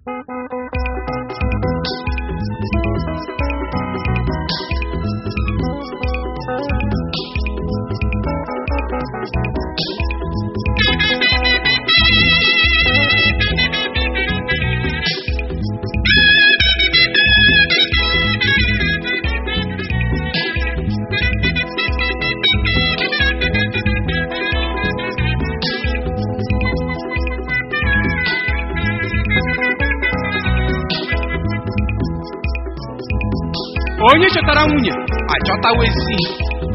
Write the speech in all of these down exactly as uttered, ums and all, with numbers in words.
onye chọtara nwunye achọtawa ezi ihe,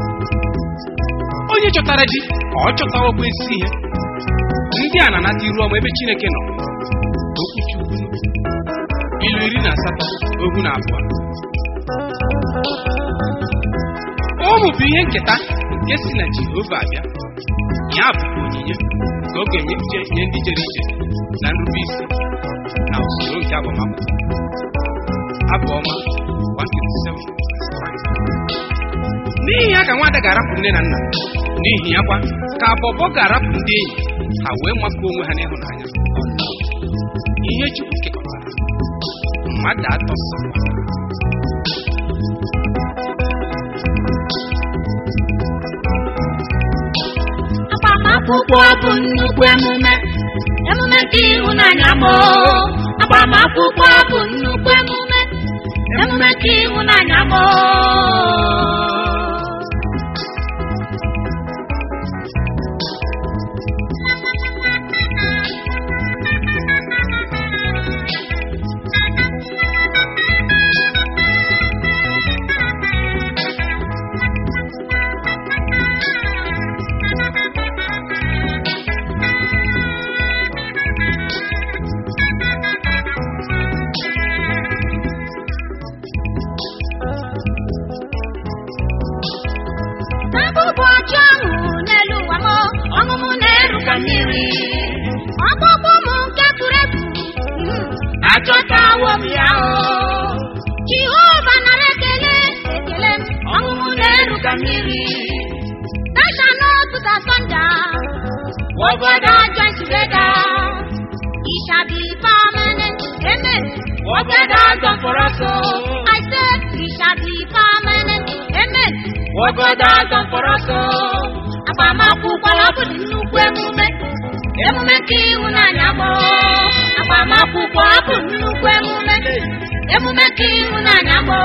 onye chọtara di ọ chọtawakwa ezi ihe. Ndị a na-anata iru ọma ebe Chineke nọ. Okwu Chukwu ilu iri na asatọ ogwu na abụọ. Ụmụ bụ ihe nketa nke si na Jehova abịa, ya bụ onyinye ka ọ ga-enye nye ndị jere ije na nrube isi na usoro nke agbamakwụkwọ. Abụ ọma n'ihi ya ka nwada ga-arapụ nne na nna, n'ihi ya kwa ka abọbọ ga-arapụ ndị enyi ha wee makụọ onwe ha n'ịhụnanya. Ihe Chukwu kekọtara mmadụ atọ so. Agbamakwụkwọ bụ nnukwu emume, emume nke ịhụnanya m. Agbamakwụkwọ bụ nnukwu emume, emume nke ịhụnanya m. Achọtawo m ya o, Jehova nara ekele, ekele m, ọṅụṅụ na-eru ka mmiri. They shall not put asunder, what God has joined together, it shall be permanent. Amen. What God has done for us, I said, it shall be permanent. Amen. What God has done for us, agbamakwụkwọ bụ nnukwu emume, emume nke ịhụnanya m. Agbamakwụkwọ bụ nnukwu emume, emume nke ịhụnanya m.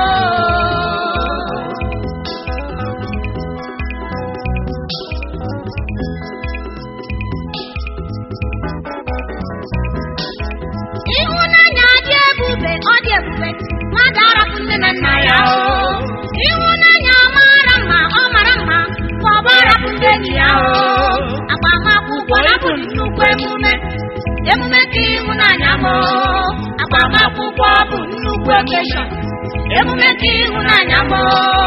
Ịhụnanya dị ebube, ọ dị ebube, mmadụ arapụ nne na nna ya o. Ịhụnanya mara mma, ọ mara mma, ma ọ bụ arapụ ndị enyi ya o. Agbamakwụkwọ bụ nnukwu emume, emume nke ịhụnanya m. Agbamakwụkwọ bụ nnukwu occasion, emume nke ịhụnanya m.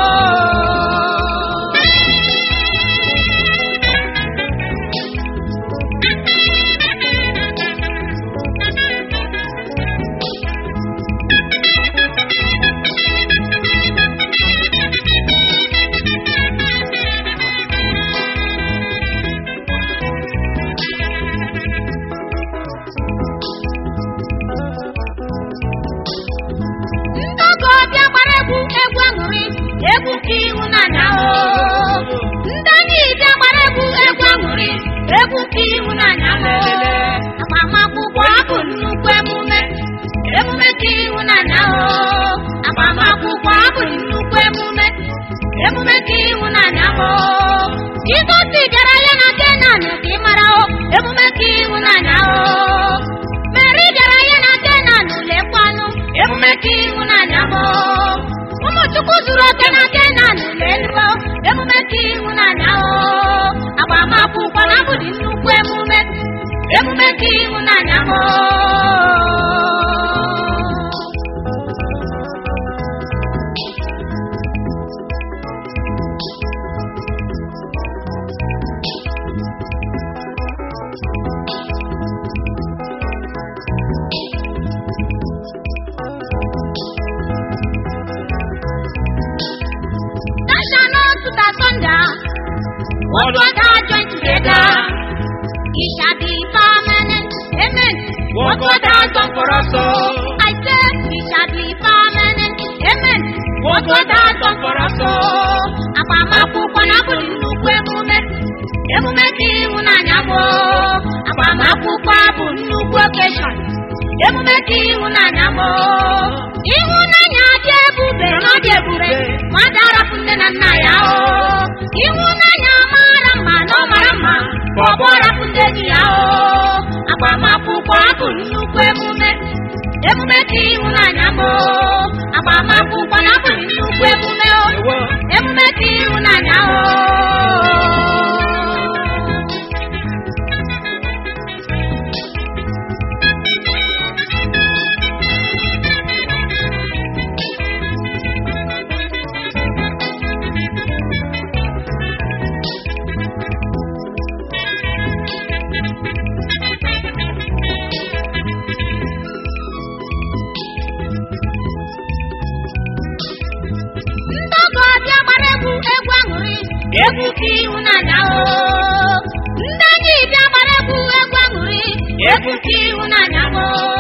Egwu nke ịhụnanya o, ndị enyi bịa gbara egwu egwu aṅụrị, egwu nke ịhụnanya o. Agbamakwụkwọ bụ nnukwu emume, emume nke ịhụnanya o. Agbamakwụkwọ bụ nnukwu emume, emume nke ịhụnanya o. Jizọs bịara ya na Kenan ka ị mara o, emume nke ịhụnanya o. Meri bịara ya na Kenan lekwanụ, emume nke ịhụnanya o. Ụmụ Chukwu zuru oke na Kenan leluo, emume nke ịhụnanya o. Agbamakwụkwọ bụ nnukwu emume, emume nke ịhụnanya o. What God has joined together, it shall be permanent. Amen. What God has done for us, emume ka ịhụnanya m ịhụnanya dị ebube na ọ dị ebube ma darapụ nne na nna ya o ịhụnanya mara mma na ọ mara mma ka ọ bụrapụ ndị enyi ya o agbamakwụkwọ abụ nnukwu emume emume ka ịhụnanya m agbamakwụkwọ na abụ nnukwu emume o emume ka ịhụnanya o egwu ka ịhụnanya o ndị enyi bịa gbara egwu egwu aṅụrị egwu ka ịhụnanya o